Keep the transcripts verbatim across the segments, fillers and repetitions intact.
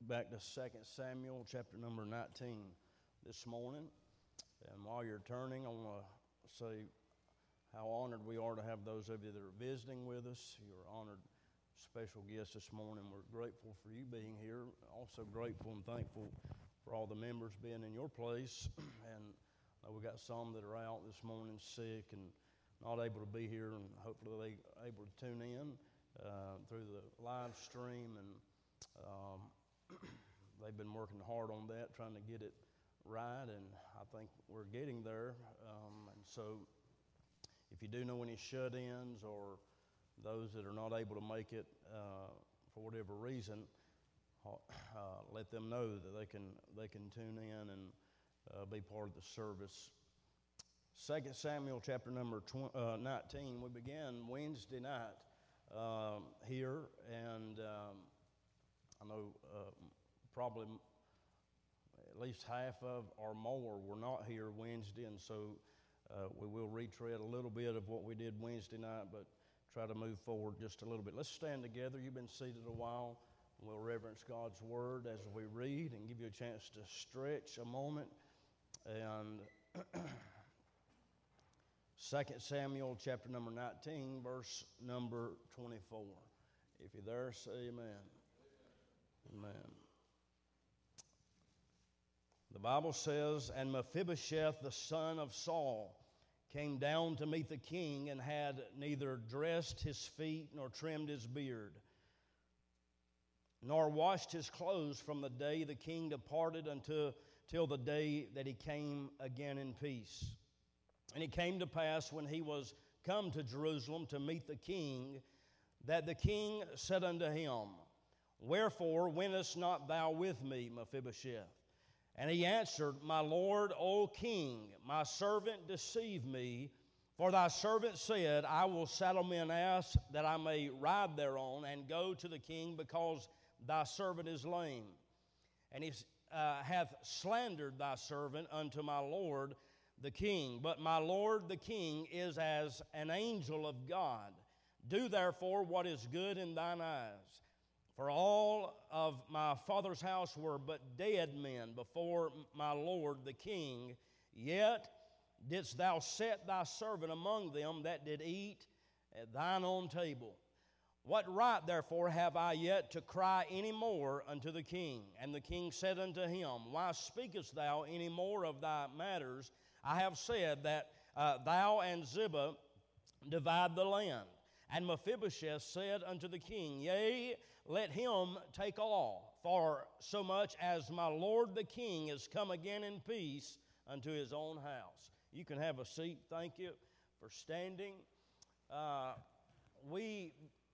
back to Second Samuel chapter number nineteen this morning. And while you're turning, I want to say how honored we are to have those of you that are visiting with us. You're honored special guests this morning. We're grateful for you being here. Also grateful and thankful for all the members being in your place. And uh, we got some that are out this morning sick and not able to be here, and hopefully they're able to tune in uh, through the live stream. And um, they've been working hard on that, trying to get it right, and I think we're getting there. Um, and so if you do know any shut-ins or those that are not able to make it uh, for whatever reason, uh, let them know that they can they can tune in and uh, be part of the service. Second Samuel chapter number nineteen, we began Wednesday night um, here, and um, I know uh, probably at least half of or more were not here Wednesday, and so uh, we will retread a little bit of what we did Wednesday night, but try to move forward just a little bit. Let's stand together. You've been seated a while. We'll reverence God's Word as we read and give you a chance to stretch a moment. And Second Samuel chapter number nineteen, verse number twenty-four. If you're there, say amen. Amen. The Bible says, "And Mephibosheth, the son of Saul, came down to meet the king, and had neither dressed his feet nor trimmed his beard, nor washed his clothes from the day the king departed until till the day that he came again in peace. And it came to pass, when he was come to Jerusalem to meet the king, that the king said unto him, Wherefore wentest not thou with me, Mephibosheth? And he answered, My lord, O king, my servant deceived me, for thy servant said, I will saddle me an ass, that I may ride thereon, and go to the king, because thy servant is lame. And he uh, hath slandered thy servant unto my lord the king. But my lord the king is as an angel of God. Do therefore what is good in thine eyes. For all of my father's house were but dead men before my lord the king, yet didst thou set thy servant among them that did eat at thine own table. What right therefore have I yet to cry any more unto the king? And the king said unto him, Why speakest thou any more of thy matters? I have said that uh, thou and Ziba divide the land. And Mephibosheth said unto the king, Yea, let him take all, for so much as my lord the king is come again in peace unto his own house. You can have a seat. Thank you for standing. Uh, we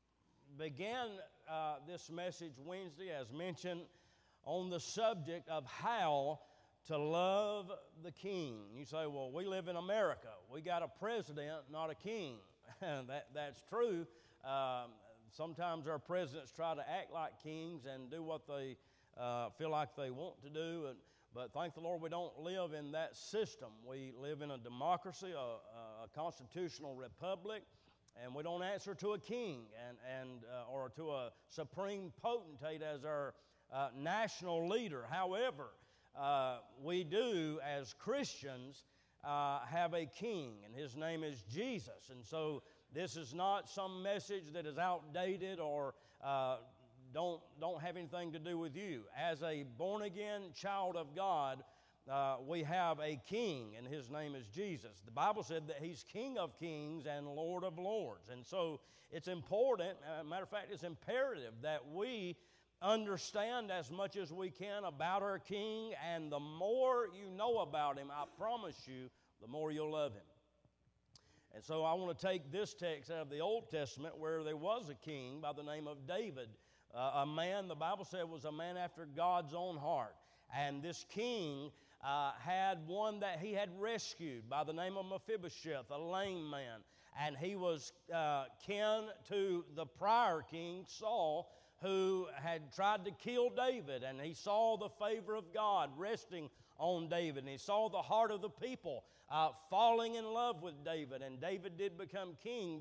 began uh, this message Wednesday, as mentioned, on the subject of how to love the king. You say, well, we live in America. We got a president, not a king. that, that's true. Um, sometimes our presidents try to act like kings and do what they uh, feel like they want to do. And, but thank the Lord we don't live in that system. We live in a democracy, a, a constitutional republic, and we don't answer to a king and, and uh, or to a supreme potentate as our uh, national leader. However, uh, we do as Christians Uh, have a king, and his name is Jesus. And so this is not some message that is outdated or uh, don't, don't have anything to do with you. As a born-again child of God, uh, we have a king, and his name is Jesus. The Bible said that he's King of kings and Lord of lords. And so it's important, uh, matter of fact, it's imperative that we understand as much as we can about our king, and the more you know about him, I promise you, the more you'll love him. And so I want to take this text out of the Old Testament, where there was a king by the name of David, uh, a man, the Bible said, was a man after God's own heart. And this king uh, had one that he had rescued by the name of Mephibosheth, a lame man. And he was uh, kin to the prior king, Saul, who had tried to kill David, and he saw the favor of God resting on David, and he saw the heart of the people uh, falling in love with David, and David did become king, but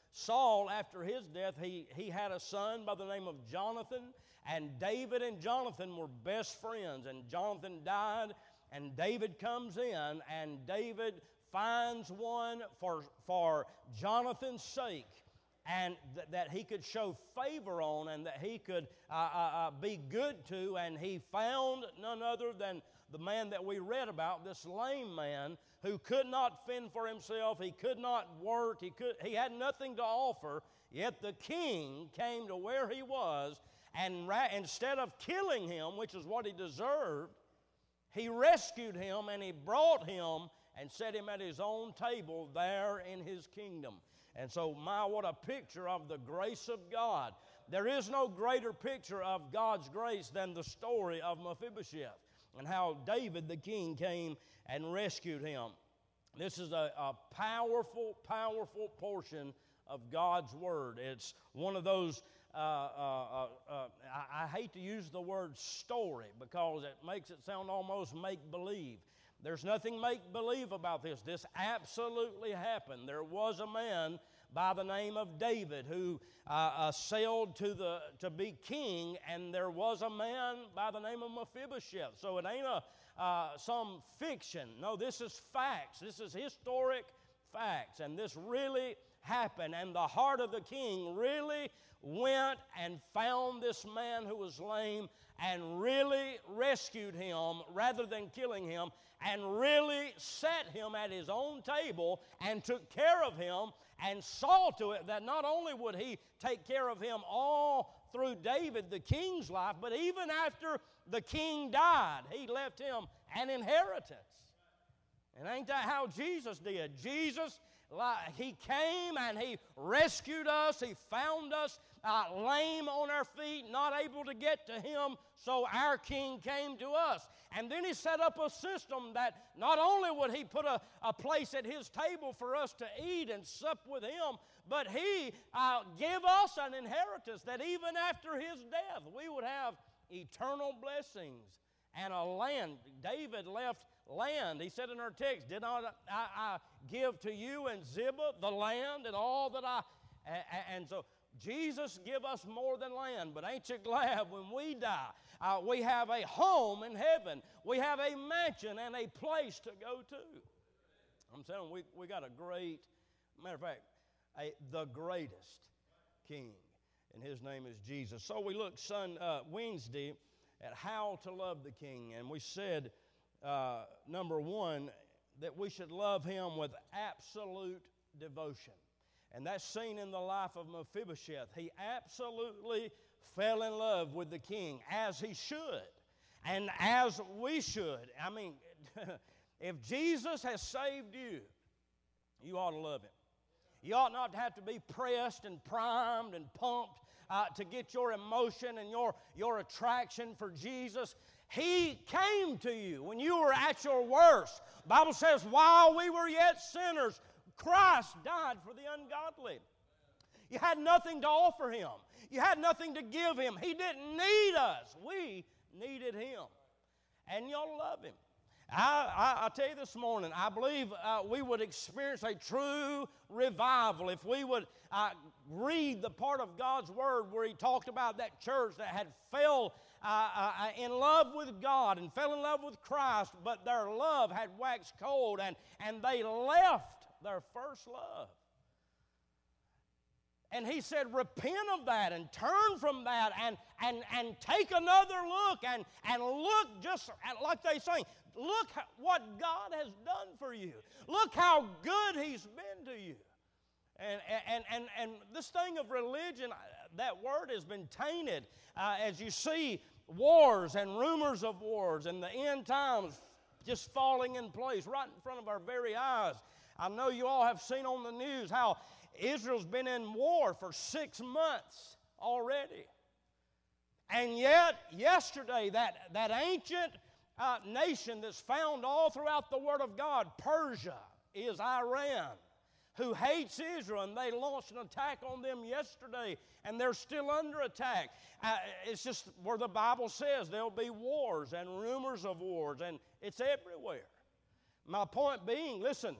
Saul, after his death, he, he had a son by the name of Jonathan, and David and Jonathan were best friends. And Jonathan died, and David comes in, and David finds one for, for Jonathan's sake, and th- that he could show favor on, and that he could uh, uh, uh, be good to. And he found none other than the man that we read about, this lame man who could not fend for himself. He could not work. He could. He had nothing to offer. Yet the king came to where he was, and ra- instead of killing him, which is what he deserved, he rescued him, and he brought him and set him at his own table there in his kingdom. And so, my, what a picture of the grace of God. There is no greater picture of God's grace than the story of Mephibosheth and how David the king came and rescued him. This is a, a powerful, powerful portion of God's Word. It's one of those, uh, uh, uh, uh, I, I hate to use the word story because it makes it sound almost make-believe. There's nothing make-believe about this. This absolutely happened. There was a man by the name of David who uh, uh, sailed to, the, to be king, and there was a man by the name of Mephibosheth. So it ain't a, uh, some fiction. No, this is facts. This is historic facts, and this really happened. And the heart of the king really went and found this man who was lame and really rescued him rather than killing him, and really set him at his own table and took care of him, and saw to it that not only would he take care of him all through David the king's life, but even after the king died, he left him an inheritance. And ain't that how Jesus did? Jesus, he came and he rescued us. He found us uh, lame on our feet, not able to get to him, so our king came to us. And then he set up a system that not only would he put a, a place at his table for us to eat and sup with him, but he uh, gave us an inheritance that even after his death we would have eternal blessings and a land. David left land. He said in our text, did not I, I give to you and Ziba the land and all that I... And so Jesus give us more than land, but ain't you glad when we die, uh, we have a home in heaven. We have a mansion and a place to go to. I'm telling you, we, we got a great, matter of fact, a, the greatest king, and his name is Jesus. So we looked Sun, uh, Wednesday at how to love the king, and we said, uh, number one, that we should love him with absolute devotion. And that's seen in the life of Mephibosheth. He absolutely fell in love with the king, as he should, and as we should. I mean, if Jesus has saved you, you ought to love him. You ought not to have to be pressed and primed and pumped uh, to get your emotion and your, your attraction for Jesus. He came to you when you were at your worst. The Bible says, while we were yet sinners, Christ died for the ungodly. You had nothing to offer him. You had nothing to give him. He didn't need us. We needed him. And you'll love him. I, I, I tell you this morning, I believe uh, we would experience a true revival if we would uh, read the part of God's Word where he talked about that church that had fell uh, uh, in love with God and fell in love with Christ, but their love had waxed cold, and, and they left their first love. And he said, repent of that and turn from that and, and, and take another look and, and look just at, like they say, look what God has done for you. Look how good he's been to you. And, and, and, and this thing of religion, that word has been tainted. Uh, as you see wars and rumors of wars and the end times just falling in place right in front of our very eyes. I know you all have seen on the news how Israel's been in war for six months already. And yet, yesterday, that, that ancient uh, nation that's found all throughout the Word of God, Persia, is Iran, who hates Israel, and they launched an attack on them yesterday, and they're still under attack. Uh, it's just where the Bible says there'll be wars and rumors of wars, and it's everywhere. My point being, listen,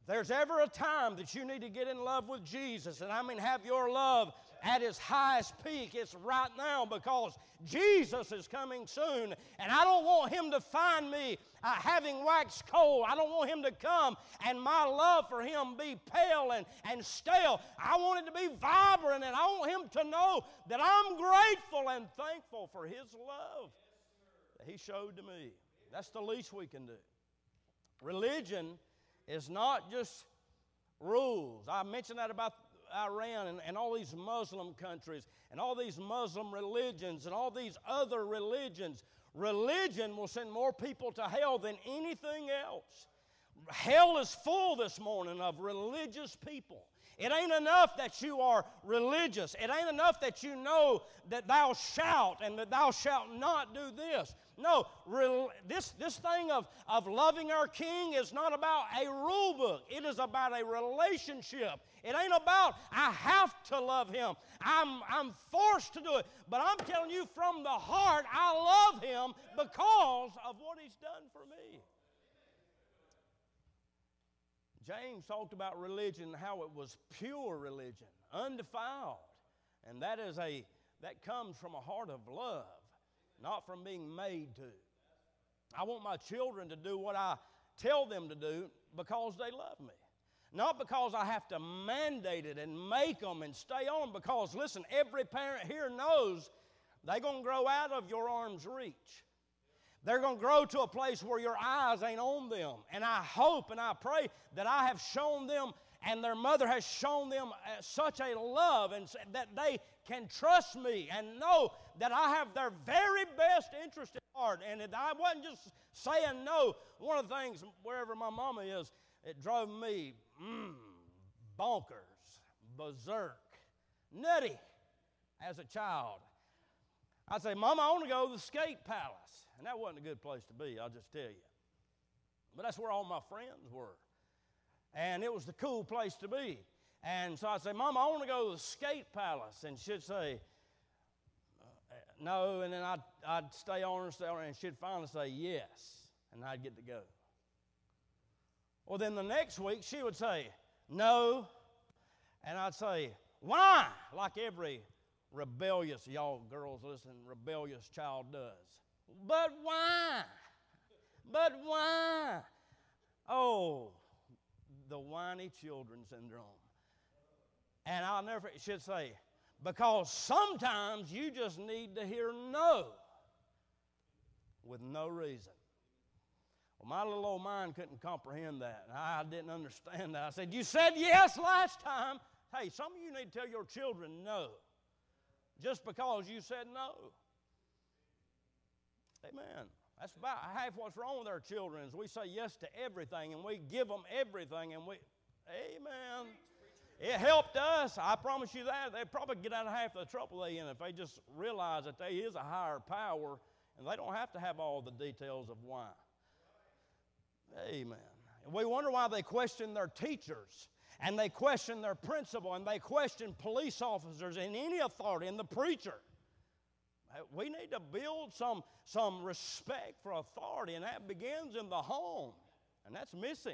there's ever a time that you need to get in love with Jesus, and I mean have your love at its highest peak, it's right now, because Jesus is coming soon, and I don't want Him to find me uh, having waxed cold. I don't want Him to come and my love for Him be pale and, and stale. I want it to be vibrant, and I want Him to know that I'm grateful and thankful for His love that He showed to me. That's the least we can do. Religion is not just rules. I mentioned that about Iran and, and all these Muslim countries and all these Muslim religions and all these other religions. Religion will send more people to hell than anything else. Hell is full this morning of religious people. It ain't enough that you are religious. It ain't enough that you know that thou shalt and that thou shalt not do this. No, this, this thing of, of loving our King is not about a rule book. It is about a relationship. It ain't about I have to love Him. I'm, I'm forced to do it. But I'm telling you from the heart, I love Him because of what He's done for me. James talked about religion, how it was pure religion, undefiled. And that is a that comes from a heart of love, not from being made to. I want my children to do what I tell them to do because they love me. Not because I have to mandate it and make them and stay on them, because, listen, every parent here knows they're going to grow out of your arm's reach. They're going to grow to a place where your eyes ain't on them. And I hope and I pray that I have shown them and their mother has shown them such a love and that they can trust me and know that I have their very best interest at heart. And I wasn't just saying no. One of the things, wherever my mama is, it drove me mm, bonkers, berserk, nutty as a child. I'd say, Mama, I want to go to the skate palace. And that wasn't a good place to be, I'll just tell you. But that's where all my friends were. And it was the cool place to be. And so I'd say, Mama, I want to go to the skate palace. And she'd say, no. And then I'd, I'd stay on her and stay on her. And she'd finally say, yes. And I'd get to go. Well, then the next week, she would say, no. And I'd say, why? Like every rebellious, y'all girls listen, rebellious child does. But why? But why? Oh, the whiny children syndrome. And I'll never, she'd say, because sometimes you just need to hear no with no reason. Well, my little old mind couldn't comprehend that. And I didn't understand that. I said, you said yes last time. Hey, some of you need to tell your children no, just because you said no. Amen. That's about half what's wrong with our children is we say yes to everything and we give them everything and we, amen. It helped us. I promise you that. They'd probably get out of half the trouble they in if they just realize that there is a higher power and they don't have to have all the details of why. Amen. And we wonder why they question their teachers and they question their principal and they question police officers and any authority and the preacher. We need to build some, some respect for authority, and that begins in the home, and that's missing.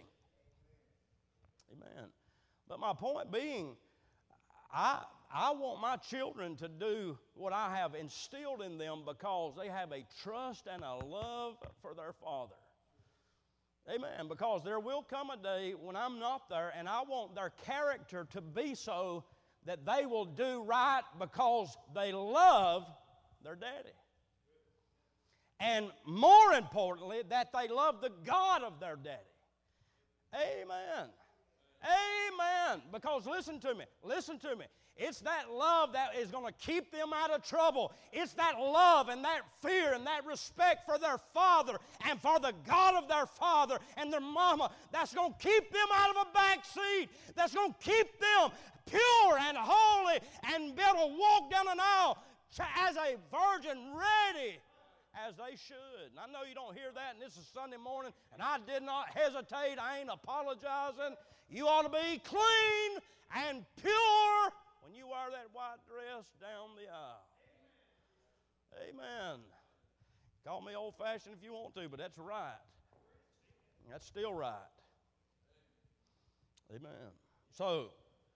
Amen. But my point being, I, I want my children to do what I have instilled in them because they have a trust and a love for their father. Amen. Because there will come a day when I'm not there, and I want their character to be so that they will do right because they love their daddy. And more importantly, that they love the God of their daddy. Amen. Amen. Because listen to me, listen to me. It's that love that is going to keep them out of trouble. It's that love and that fear and that respect for their father and for the God of their father and their mama that's going to keep them out of a back seat, that's going to keep them pure and holy and be able to walk down an aisle as a virgin, ready as they should. And I know you don't hear that, and this is Sunday morning, and I did not hesitate. I ain't apologizing. You ought to be clean and pure when you wear that white dress down the aisle. Amen. Call me old-fashioned if you want to, but that's right. That's still right. Amen. So,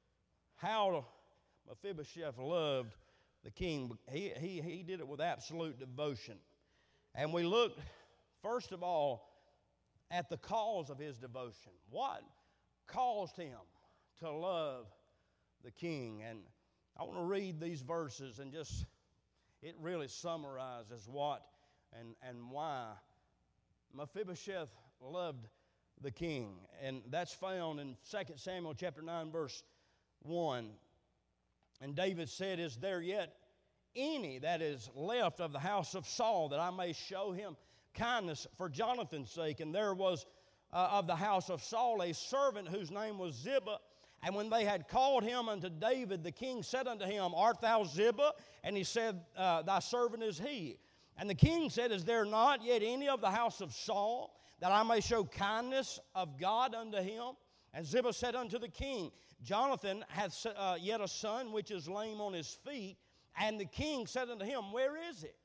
how Mephibosheth loved the king. He, he, he did it with absolute devotion. And we looked, first of all, at the cause of his devotion. What caused him to love the king? And I want to read these verses and just, it really summarizes what and, and why Mephibosheth loved the king. And that's found in Second Samuel chapter nine, verse one. And David said, "Is there yet any that is left of the house of Saul, that I may show him kindness for Jonathan's sake?" And there was uh, of the house of Saul a servant whose name was Ziba. And when they had called him unto David, the king said unto him, "Art thou Ziba?" And he said, uh, "Thy servant is he." And the king said, "Is there not yet any of the house of Saul, that I may show kindness of God unto him?" And Ziba said unto the king, "Jonathan hath uh, yet a son which is lame on his feet." And the king said unto him, "Where is he?"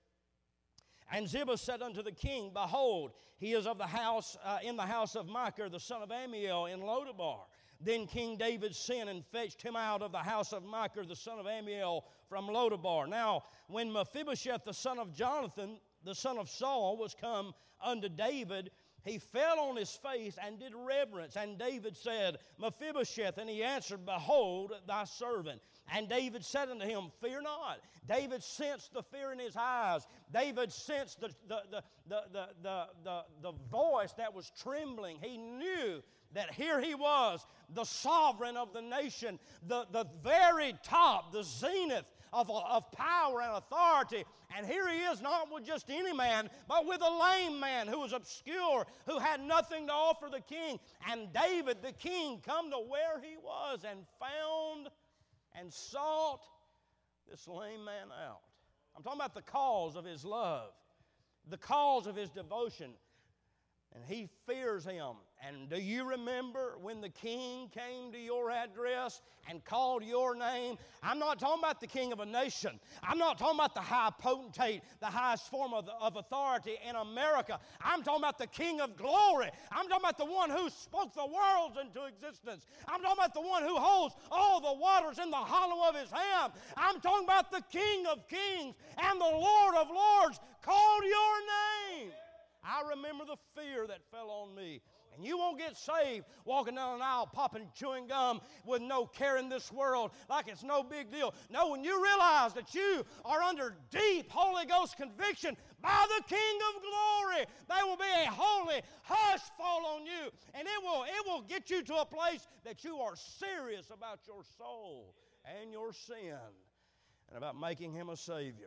And Ziba said unto the king, "Behold, he is of the house uh, in the house of Machir, the son of Ammiel, in Lodabar." Then King David sent and fetched him out of the house of Machir, the son of Ammiel, from Lodabar. Now, when Mephibosheth, the son of Jonathan, the son of Saul, was come unto David, he fell on his face and did reverence. And David said, "Mephibosheth." And he answered, "Behold, thy servant." And David said unto him, "Fear not." David sensed the fear in his eyes. David sensed the, the, the, the, the, the, the, the voice that was trembling. He knew that here he was, the sovereign of the nation, the, the very top, the zenith of, of power and authority. And here he is, not with just any man, but with a lame man who was obscure, who had nothing to offer the king. And David, the king, come to where he was and found and sought this lame man out. I'm talking about the cause of his love, the cause of his devotion. And he fears him. And do you remember when the king came to your address and called your name? I'm not talking about the king of a nation. I'm not talking about the high potentate, the highest form of, of authority in America. I'm talking about the King of glory. I'm talking about the one who spoke the worlds into existence. I'm talking about the one who holds all the waters in the hollow of his hand. I'm talking about the King of kings and the Lord of lords called your name. I remember the fear that fell on me. And you won't get saved walking down an aisle popping chewing gum with no care in this world like it's no big deal. No, when you realize that you are under deep Holy Ghost conviction by the King of glory, there will be a holy hush fall on you. And it will, it will get you to a place that you are serious about your soul and your sin and about making Him a Savior.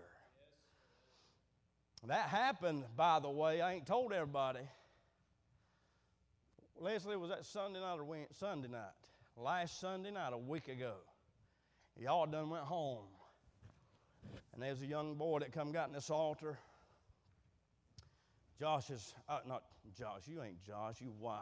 That happened, by the way, I ain't told everybody. Leslie, was that Sunday night or when, Sunday night? Last Sunday night, a week ago. Y'all done went home. And there's a young boy that come got in this altar. Josh is, uh, not Josh, you ain't Josh, you White.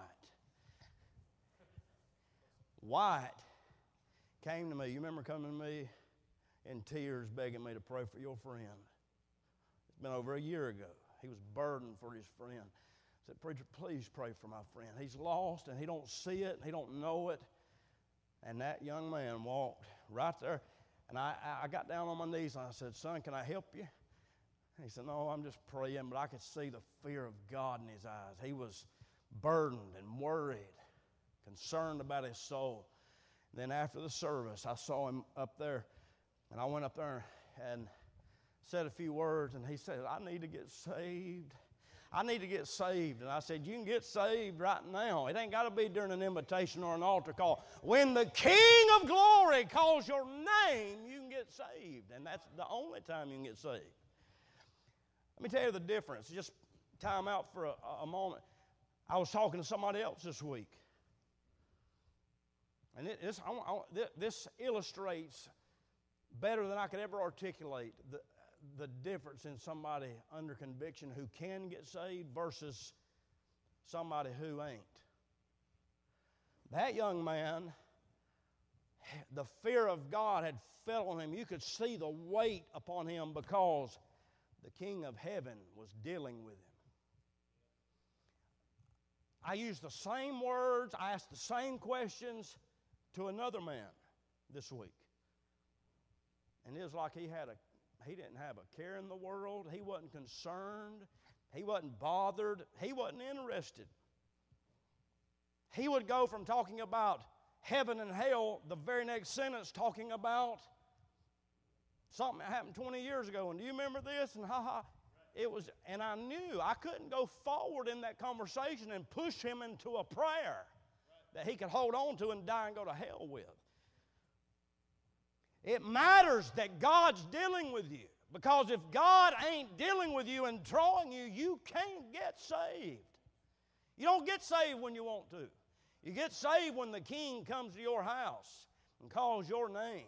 White came to me. You remember coming to me in tears begging me to pray for your friend. It's been over a year ago. He was burdened for his friend. I said, "Preacher, please pray for my friend. He's lost and he don't see it and he don't know it." And that young man walked right there. And I, I got down on my knees and I said, "Son, can I help you?" And he said, "No, I'm just praying." But I could see the fear of God in his eyes. He was burdened and worried, concerned about his soul. And then after the service, I saw him up there. And I went up there and said a few words, and he said, "I need to get saved. I need to get saved." And I said, "You can get saved right now. It ain't got to be during an invitation or an altar call. When the King of glory calls your name, you can get saved." And that's the only time you can get saved. Let me tell you the difference. Just time out for a, a moment. I was talking to somebody else this week. And it, this, I, I, this illustrates better than I could ever articulate the, the difference in somebody under conviction who can get saved versus somebody who ain't. That young man, the fear of God had fell on him. You could see the weight upon him because the King of heaven was dealing with him. I used the same words, I asked the same questions, to another man this week. And it was like he had a he didn't have a care in the world. He wasn't concerned. He wasn't bothered. He wasn't interested. He would go from talking about heaven and hell, the very next sentence talking about something that happened twenty years ago. And do you remember this? And ha ha. It was, and I knew I couldn't go forward in that conversation and push him into a prayer that he could hold on to and die and go to hell with. It matters that God's dealing with you, because if God ain't dealing with you and drawing you, you can't get saved. You don't get saved when you want to. You get saved when the King comes to your house and calls your name.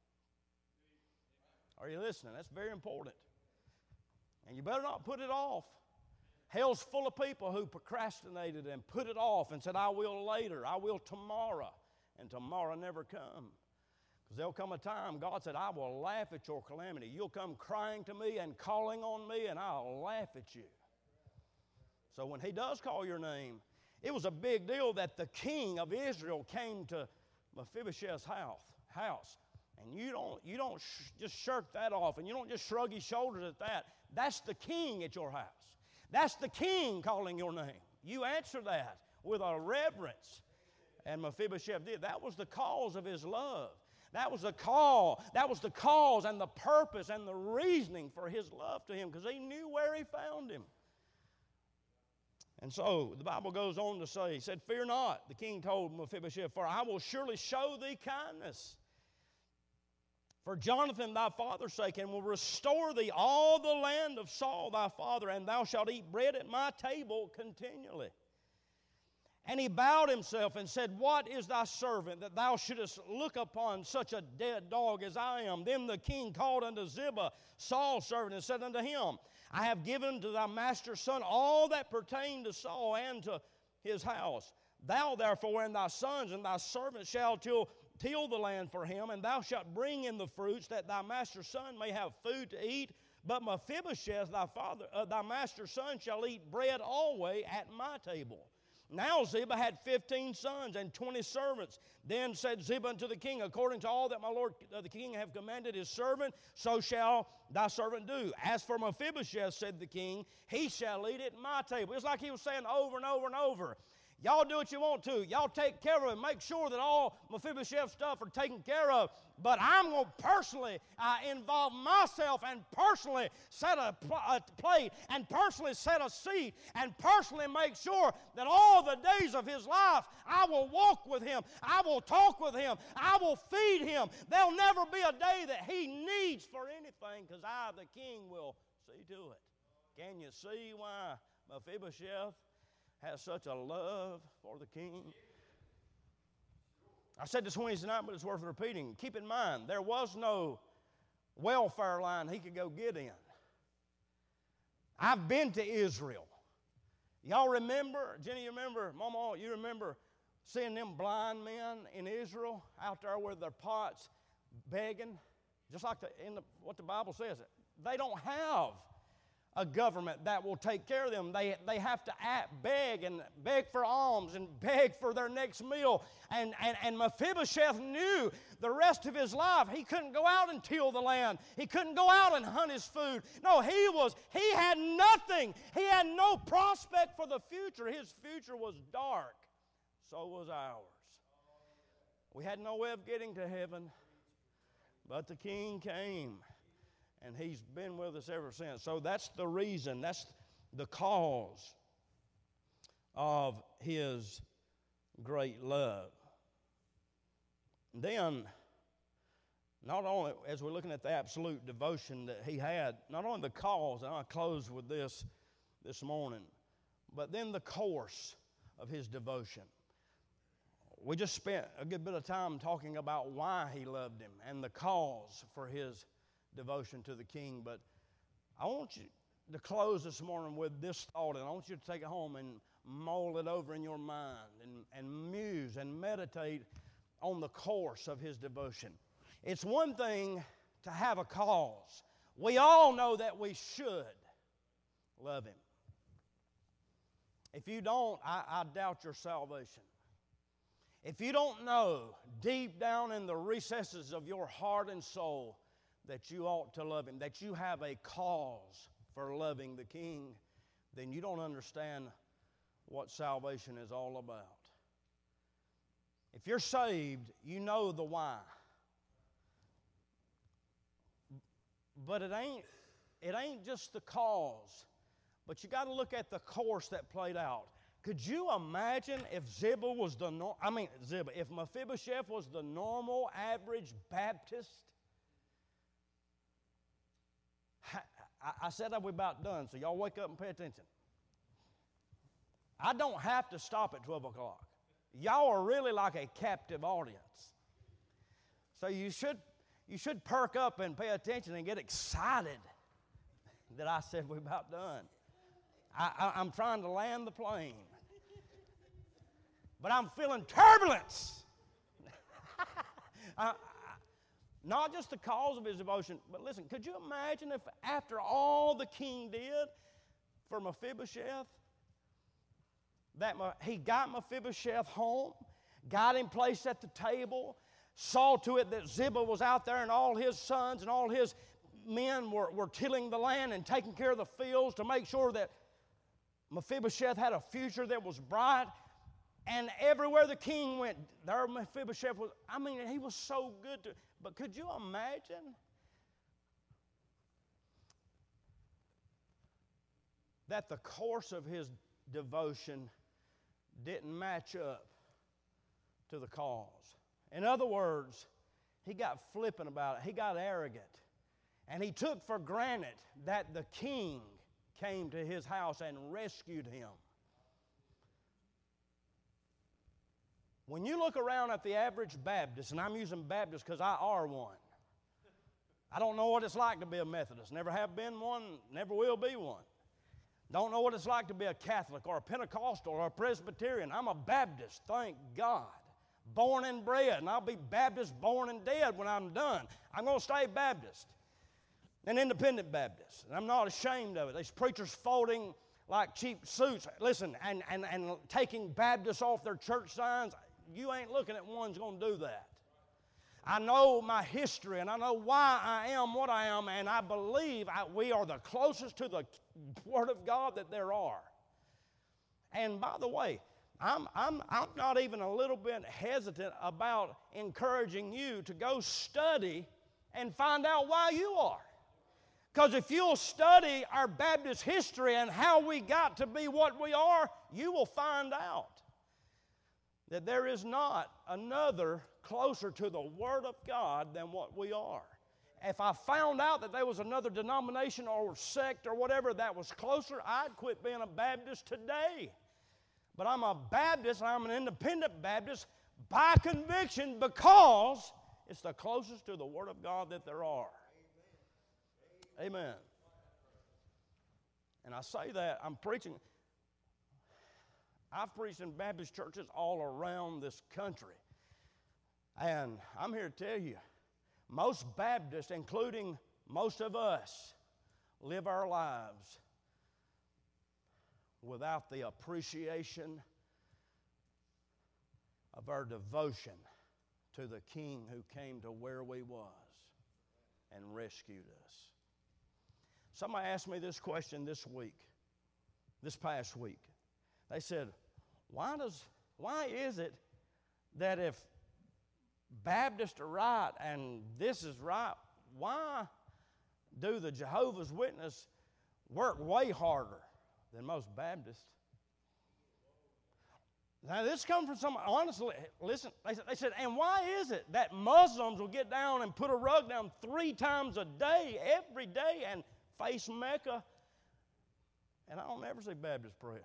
Are you listening? That's very important. And you better not put it off. Hell's full of people who procrastinated and put it off and said, I will later, I will tomorrow, and tomorrow never come. Because there'll come a time, God said, I will laugh at your calamity. You'll come crying to me and calling on me, and I'll laugh at you. So when he does call your name, it was a big deal that the king of Israel came to Mephibosheth's house. house. And you don't, you don't sh- just shirk that off, and you don't just shrug his shoulders at that. That's the king at your house. That's the king calling your name. You answer that with a reverence. And Mephibosheth did. That was the cause of his love. That was the call. That was the cause and the purpose and the reasoning for his love to him, because he knew where he found him. And so the Bible goes on to say, he said, fear not, the king told Mephibosheth, for I will surely show thee kindness for Jonathan thy father's sake, and will restore thee all the land of Saul thy father, and thou shalt eat bread at my table continually. And he bowed himself and said, what is thy servant, that thou shouldest look upon such a dead dog as I am? Then the king called unto Ziba, Saul's servant, and said unto him, I have given to thy master's son all that pertained to Saul and to his house. Thou therefore and thy sons and thy servants shall till, till the land for him, and thou shalt bring in the fruits, that thy master's son may have food to eat. But Mephibosheth, thy father, uh, thy master's son, shall eat bread always at my table. Now Ziba had fifteen sons and twenty servants. Then said Ziba unto the king, according to all that my lord uh, the king have commanded his servant, so shall thy servant do. As for Mephibosheth, said the king, he shall eat at my table. It's like he was saying over and over and over, y'all do what you want to. Y'all take care of it. Make sure that all Mephibosheth's stuff are taken care of. But I'm going to personally uh, involve myself and personally set a, pl- a plate and personally set a seat and personally make sure that all the days of his life I will walk with him. I will talk with him. I will feed him. There'll never be a day that he needs for anything, because I, the king, will see to it. Can you see why Mephibosheth has such a love for the king? I said this Wednesday night, but it's worth repeating. Keep in mind, there was no welfare line he could go get in. I've been to Israel. Y'all remember, Jenny, you remember, Mama, you remember seeing them blind men in Israel out there with their pots begging, just like the, in the, what the Bible says. They don't have a government that will take care of them. They, they have to act, beg and beg for alms and beg for their next meal. And, and, and Mephibosheth knew the rest of his life he couldn't go out and till the land. He couldn't go out and hunt his food. No, he was, he had nothing. He had no prospect for the future. His future was dark. So was ours. We had no way of getting to heaven, but the king came. And he's been with us ever since. So that's the reason, that's the cause of his great love. Then, not only, as we're looking at the absolute devotion that he had, not only the cause, and I'll close with this this morning, but then the course of his devotion. We just spent a good bit of time talking about why he loved him and the cause for his devotion to the king, but I want you to close this morning with this thought, and I want you to take it home and mull it over in your mind and, and muse and meditate on the course of his devotion. It's one thing to have a cause. We all know that we should love him. If you don't, I, I doubt your salvation. If you don't know deep down in the recesses of your heart and soul that you ought to love Him, that you have a cause for loving the King, then you don't understand what salvation is all about. If you're saved, you know the why. But it ain't, it ain't just the cause, but you got to look at the course that played out. Could you imagine if Ziba was the, nor- I mean Ziba, if Mephibosheth was the normal, average Baptist? I, I said that we're about done, so y'all wake up and pay attention. I don't have to stop at twelve o'clock. Y'all are really like a captive audience. So you should, you should perk up and pay attention and get excited that I said we're about done. I, I, I'm trying to land the plane. But I'm feeling turbulence. I, I, not just the cause of his devotion, but listen, could you imagine if after all the king did for Mephibosheth, that he got Mephibosheth home, got him placed at the table, saw to it that Ziba was out there and all his sons and all his men were, were tilling the land and taking care of the fields to make sure that Mephibosheth had a future that was bright. And everywhere the king went, there Mephibosheth was, I mean, he was so good to, but could you imagine that the course of his devotion didn't match up to the cause? In other words, he got flippant about it. He got arrogant. And he took for granted that the king came to his house and rescued him. When you look around at the average Baptist, and I'm using Baptist because I are one. I don't know what it's like to be a Methodist. Never have been one, never will be one. Don't know what it's like to be a Catholic or a Pentecostal or a Presbyterian. I'm a Baptist, thank God. Born and bred, and I'll be Baptist born and dead when I'm done. I'm going to stay Baptist, an independent Baptist, and I'm not ashamed of it. These preachers folding like cheap suits, listen, and, and, and taking Baptists off their church signs, you ain't looking at one's going to do that. I know my history, and I know why I am what I am, and I believe I, we are the closest to the Word of God that there are. And by the way, I'm, I'm, I'm not even a little bit hesitant about encouraging you to go study and find out why you are. Because if you'll study our Baptist history and how we got to be what we are, you will find out that there is not another closer to the Word of God than what we are. If I found out that there was another denomination or sect or whatever that was closer, I'd quit being a Baptist today. But I'm a Baptist, and I'm an independent Baptist by conviction because it's the closest to the Word of God that there are. Amen. And I say that, I'm preaching, I've preached in Baptist churches all around this country. And I'm here to tell you, most Baptists, including most of us, live our lives without the appreciation of our devotion to the King who came to where we was and rescued us. Somebody asked me this question this week, this past week. They said, why does, why is it that if Baptists are right and this is right, why do the Jehovah's Witnesses work way harder than most Baptists? Now this comes from some, honestly, listen, they said, they said, and why is it that Muslims will get down and put a rug down three times a day, every day, and face Mecca, and I don't ever see Baptist prayer?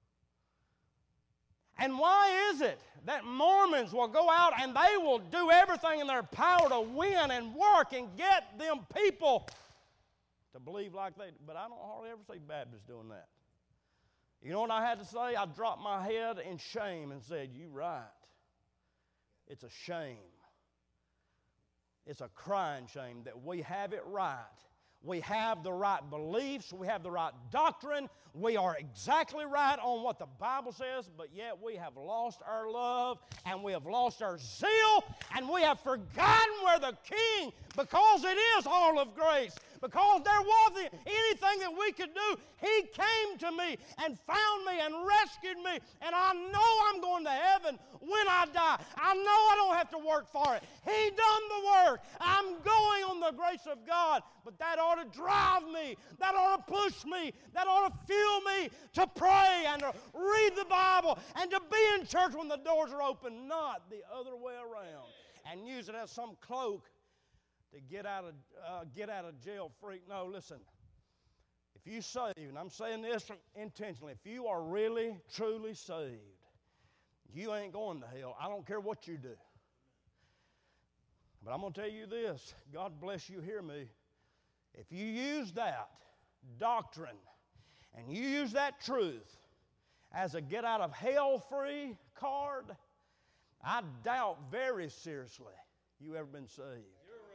And why is it that Mormons will go out and they will do everything in their power to win and work and get them people to believe like they do? But I don't hardly ever see Baptists doing that. You know what I had to say? I dropped my head in shame and said, "You right. It's a shame. It's a crying shame that we have it right We have the right beliefs. We have the right doctrine. We are exactly right on what the Bible says, but yet we have lost our love and we have lost our zeal and we have forgotten where the King, because it is all of grace, because there wasn't anything that we could do, He came to me and found me and rescued me, and I know I'm going to heaven when I die. I know I don't have to work for it. He done the work. I'm going on the grace of God, but that ought to drive me. That ought to push me. That ought to fuel me to pray and to read the Bible and to be in church when the doors are open, not the other way around, and use it as some cloak to get out of uh, get out of jail free. No, listen. If you saved, and I'm saying this intentionally, if you are really, truly saved, you ain't going to hell. I don't care what you do. But I'm going to tell you this. God bless you, hear me. If you use that doctrine and you use that truth as a get out of hell free card, I doubt very seriously you ever been saved.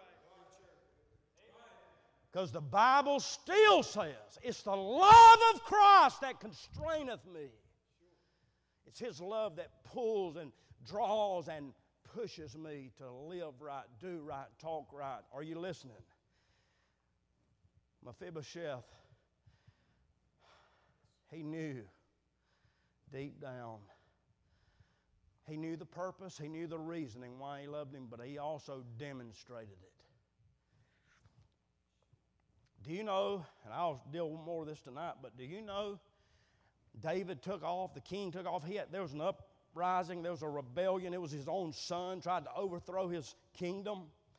Because the Bible still says it's the love of Christ that constraineth me. It's His love that pulls and draws and pushes me to live right, do right, talk right. Are you listening? Mephibosheth, he knew deep down. He knew the purpose, he knew the reasoning why he loved him, but he also demonstrated it. Do you know, and I'll deal with more of this tonight, but do you know David took off, the king took off. He had, there was an uprising, there was a rebellion. It was his own son tried to overthrow his kingdom.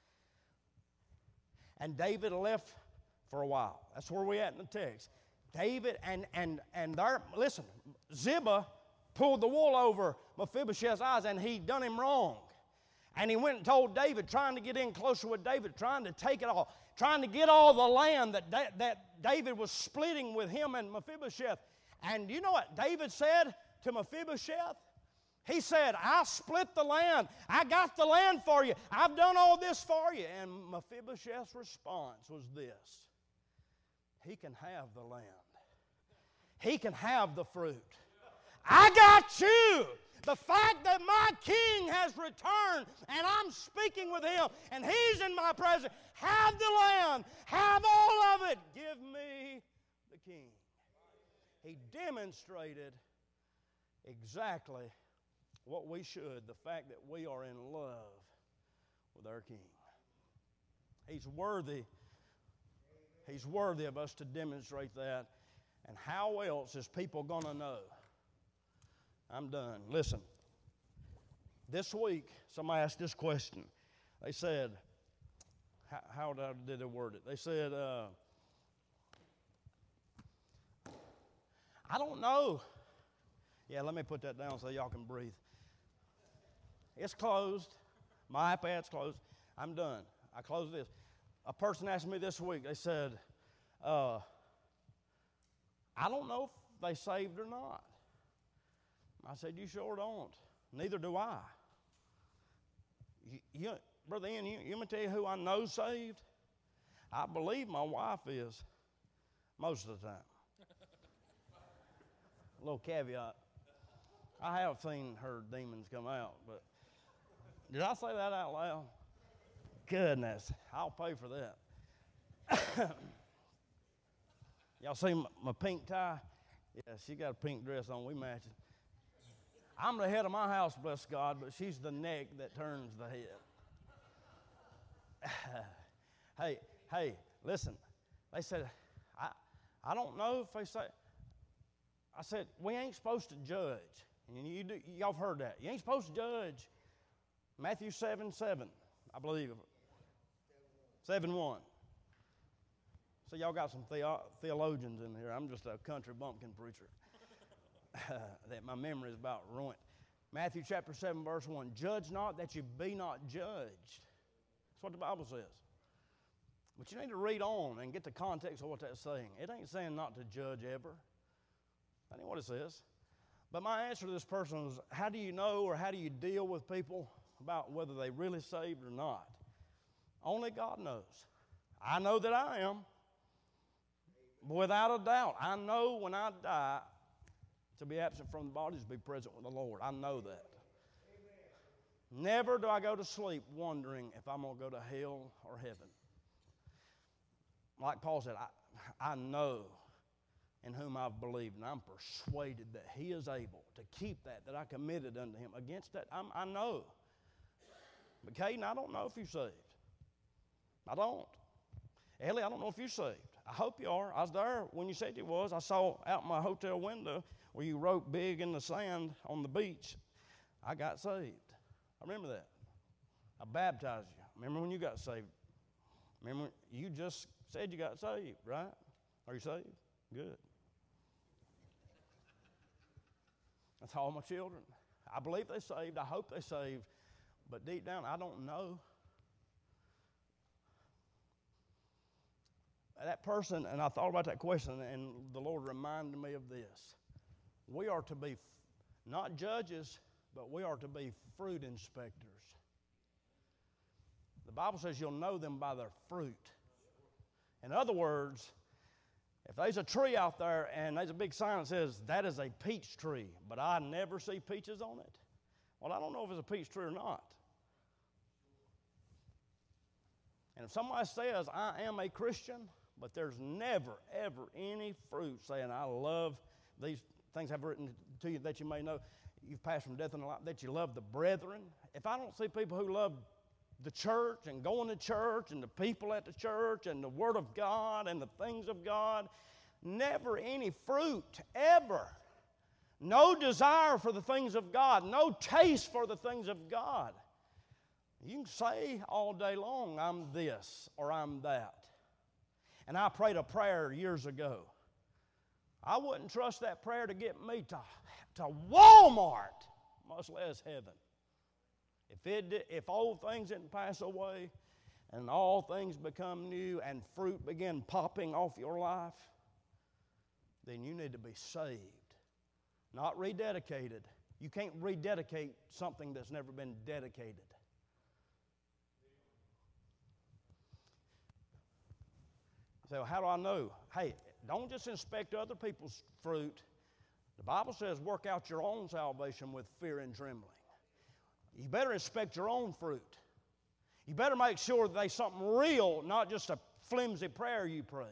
And David left for a while. That's where we're at in the text. David and, and, and there, listen, Ziba pulled the wool over Mephibosheth's eyes, and he done him wrong. And he went and told David, trying to get in closer with David, trying to take it all, trying to get all the land that, da- that David was splitting with him and Mephibosheth. And you know what David said to Mephibosheth? He said, I split the land. I got the land for you. I've done all this for you. And Mephibosheth's response was this: he can have the land. He can have the fruit. I got you. The fact that my king has returned and I'm speaking with him and he's in my presence, have the land, have all of it. Give me the king. He demonstrated exactly what we should, the fact that we are in love with our king. He's worthy. He's worthy of us to demonstrate that. And how else is people going to know? I'm done. Listen, this week somebody asked this question. They said, how, how did they word it? They said, uh, I don't know. Yeah, let me put that down so y'all can breathe. It's closed. My iPad's closed. I'm done. I close this. A person asked me this week, they said, uh, I don't know if they saved or not. I said, you sure don't. Neither do I. You, you, Brother Ian, you, you want me to tell you who I know saved? I believe my wife is most of the time. A little caveat. I have seen her demons come out, but did I say that out loud? Goodness, I'll pay for that. Y'all see my, my pink tie? Yeah, she got a pink dress on. We match it. I'm the head of my house, bless God, but she's the neck that turns the head. hey, hey, listen. They said, I, I don't know if they say. I said, we ain't supposed to judge. And you do, y'all have heard that. You ain't supposed to judge. Matthew seven, seven, I believe. seven, one. So y'all got some theo- theologians in here. I'm just a country bumpkin preacher. that my memory is about ruined. Matthew chapter seven, verse one. Judge not that you be not judged. That's what the Bible says. But you need to read on and get the context of what that's saying. It ain't saying not to judge ever. That ain't what it says. But my answer to this person was, how do you know or how do you deal with people about whether they really saved or not? Only God knows. I know that I am. Without a doubt, I know when I die, to be absent from the body is to be present with the Lord. I know that. Amen. Never do I go to sleep wondering if I'm going to go to hell or heaven. Like Paul said, I, I know in whom I've believed, and I'm persuaded that He is able to keep that, that I committed unto Him. Against that, I'm, I know. But Caden, I don't know if you're saved. I don't. Ellie, I don't know if you're saved. I hope you are. I was there when you said you was. I saw out my hotel window where you wrote big in the sand on the beach, I got saved. I remember that. I baptized you. Remember when you got saved? Remember you just said you got saved, right? Are you saved? Good. That's all my children. I believe they're saved. I hope they're saved. But deep down, I don't know. That person, and I thought about that question, and the Lord reminded me of this. We are to be not judges, but we are to be fruit inspectors. The Bible says you'll know them by their fruit. In other words, if there's a tree out there and there's a big sign that says, that is a peach tree, but I never see peaches on it, well, I don't know if it's a peach tree or not. And if somebody says, I am a Christian, but there's never, ever any fruit saying, I love these things I've written to you that you may know, you've passed from death unto life, that you love the brethren. If I don't see people who love the church and going to church and the people at the church and the Word of God and the things of God, never any fruit, ever. No desire for the things of God, no taste for the things of God. You can say all day long, I'm this or I'm that. And I prayed a prayer years ago. I wouldn't trust that prayer to get me to, to Walmart, much less heaven. If, it did, if old things didn't pass away and all things become new and fruit begin popping off your life, then you need to be saved, not rededicated. You can't rededicate something that's never been dedicated. So how do I know? Hey, don't just inspect other people's fruit. The Bible says work out your own salvation with fear and trembling. You better inspect your own fruit. You better make sure that there's something real, not just a flimsy prayer you prayed.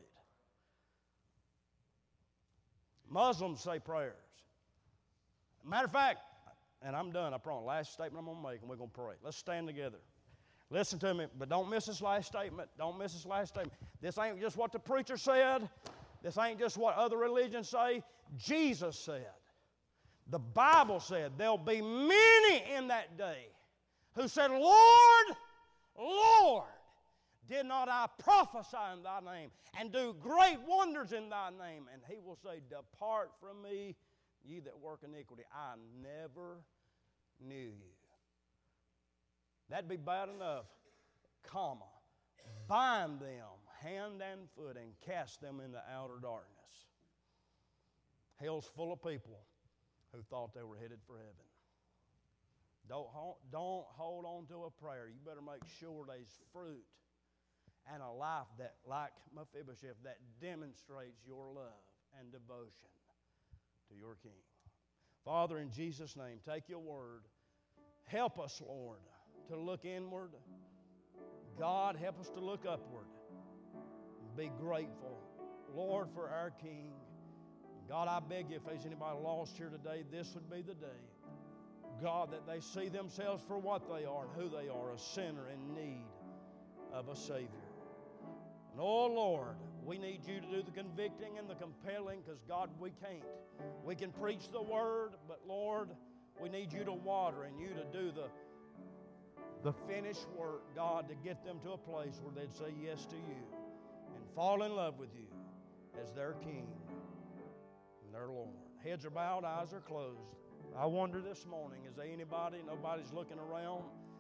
Muslims say prayers. Matter of fact, and I'm done, I promise. Last statement I'm going to make, and we're going to pray. Let's stand together. Listen to me, but don't miss this last statement. Don't miss this last statement. This ain't just what the preacher said. This ain't just what other religions say. Jesus said. The Bible said there'll be many in that day who said, Lord, Lord, did not I prophesy in thy name and do great wonders in thy name? And he will say, depart from me, ye that work iniquity. I never knew you. That'd be bad enough, comma. Bind them hand and foot and cast them into outer darkness. Hell's full of people who thought they were headed for heaven. Don't, don't hold on to a prayer. You better make sure there's fruit and a life that, like Mephibosheth, that demonstrates your love and devotion to your King. Father, in Jesus' name, take your word. Help us, Lord, to look inward. God, help us to look upward. Be grateful, Lord, for our King. God, I beg you, if there's anybody lost here today, this would be the day. God, that they see themselves for what they are and who they are, a sinner in need of a Savior. And oh, Lord, we need you to do the convicting and the compelling, because, God, we can't. We can preach the Word, but, Lord, we need you to water and you to do the the finished work, God, to get them to a place where they'd say yes to you and fall in love with you as their King and their Lord. Heads are bowed, eyes are closed. I wonder this morning, is there anybody, nobody's looking around,